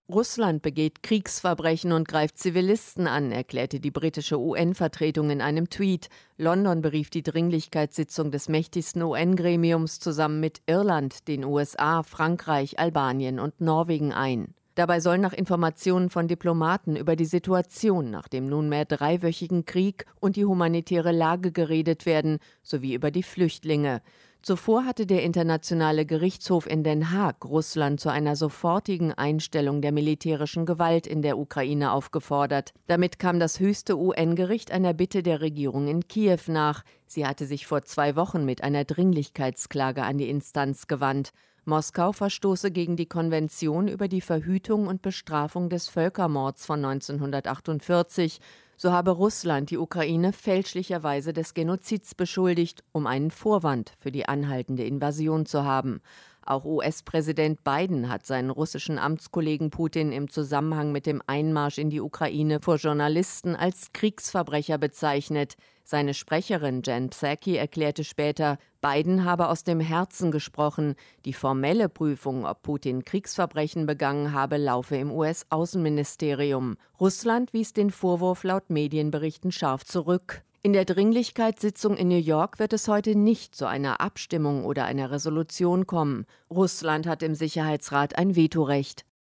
Russland begeht Kriegsverbrechen und greift Zivilisten an, erklärte die britische UN-Vertretung in einem Tweet. London berief die Dringlichkeitssitzung des mächtigsten UN-Gremiums zusammen mit Irland, den USA, Frankreich, Albanien und Norwegen ein. Dabei soll nach Informationen von Diplomaten über die Situation nach dem nunmehr dreiwöchigen Krieg und die humanitäre Lage geredet werden, sowie über die Flüchtlinge. Zuvor hatte der Internationale Gerichtshof in Den Haag Russland zu einer sofortigen Einstellung der militärischen Gewalt in der Ukraine aufgefordert. Damit kam das höchste UN-Gericht einer Bitte der Regierung in Kiew nach. Sie hatte sich vor 2 Wochen mit einer Dringlichkeitsklage an die Instanz gewandt. Moskau verstoße gegen die Konvention über die Verhütung und Bestrafung des Völkermords von 1948. So habe Russland die Ukraine fälschlicherweise des Genozids beschuldigt, um einen Vorwand für die anhaltende Invasion zu haben. Auch US-Präsident Biden hat seinen russischen Amtskollegen Putin im Zusammenhang mit dem Einmarsch in die Ukraine vor Journalisten als Kriegsverbrecher bezeichnet. Seine Sprecherin Jen Psaki erklärte später, Biden habe aus dem Herzen gesprochen. Die formelle Prüfung, ob Putin Kriegsverbrechen begangen habe, laufe im US-Außenministerium. Russland wies den Vorwurf laut Medienberichten scharf zurück. In der Dringlichkeitssitzung in New York wird es heute nicht zu einer Abstimmung oder einer Resolution kommen. Russland hat im Sicherheitsrat ein Vetorecht.